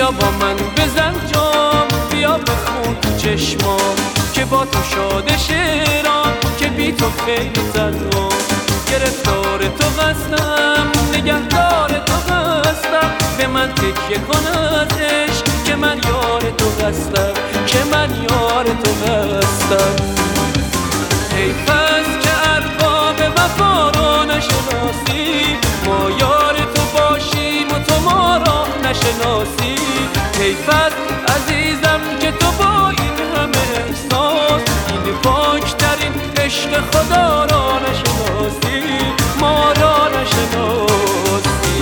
بیا با من بزن جام، بیا بخون تو چشمام که با تو شاده شعرام، که بی تو خیلی تنهام. گرفتار تو هستم، نگهدار تو هستم، به من تکیه کن از عشق که من یار تو هستم، که من یار تو هستم. حیف است که ارباب وفا را نشناسی، ما یار تو باشیم و تو ما را نشناسی. حیف است عزیزم که تو با این همه احساس، این پاکترین عشق خدا را نشناسی، ما را نشناسی.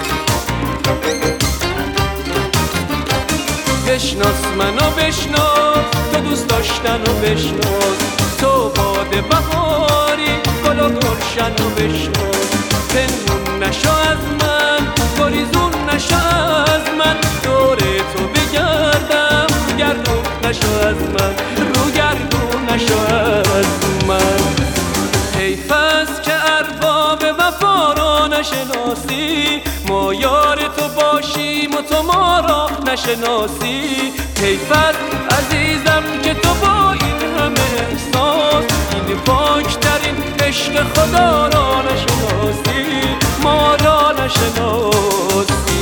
بشناس منو بشناس، تو دوست داشتن و بشناس، تو باد بهاری گل و گلشن و بشناس. پنهون نشو از من، گریزون نشو از من، دور تو بگردم، گردون نشو از من، رو گردون نشو از من. حیف است که ارباب وفا را نشناسی، ما یار تو باشیم و تو ما را نشناسی. حیف است عزیزم که تو با این همه احساس، این پاکترین عشق خدا را نشناسی، ما را نشناسی.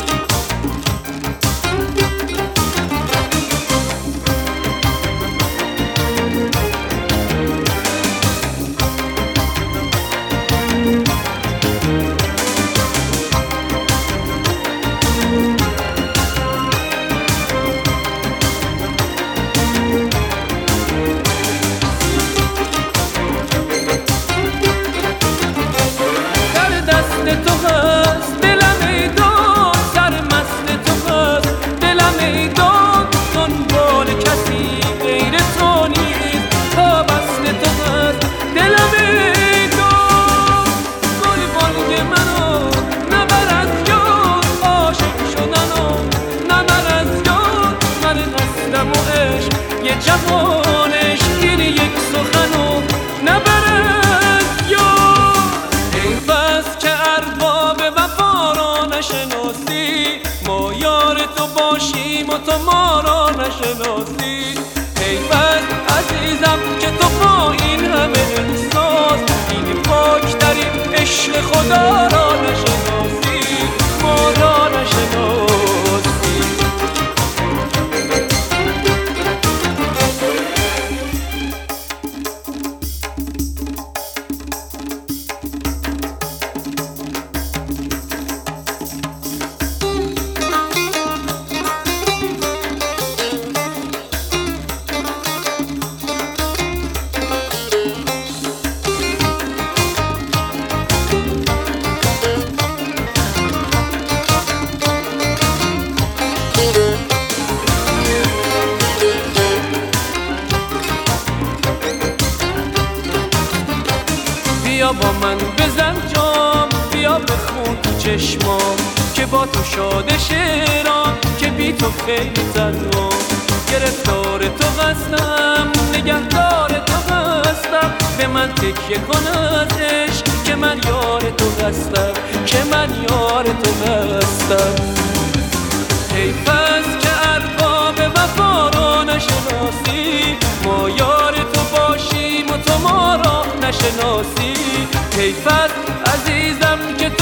تو هست دلم ای داد، سرمست تو هست دلم ای داد، دنبال کسی غیر تو نیست، پابست تو هست دلم ای داد. گل بانگ منو نبر از یاد، عاشق شدنو نبر از یاد، من هستم و عشق یه جهانش، این یک سخنو نبر از یاد. حیف است که ارباب وفا را نشناسی، ما یار تو باشیم و تو ما را نشناسی. حیف است عزیزم که تو با این همه احساس، این پاکترین عشق خدا را نشناسی، ما را نشناسی. بیا با من بزن جام، بیا بخون تو چشمام که با تو شاده شعرام، که بی تو خیلی تنهام. گرفتار تو هستم، نگهدار تو هستم، به من تکیه کن از عشق که من یار تو هستم، که من یار تو هستم. حیف است که ارباب وفا را نشناسی، ما یار تو باشیم و تو ما را نشناسی. حیف است عزیزم که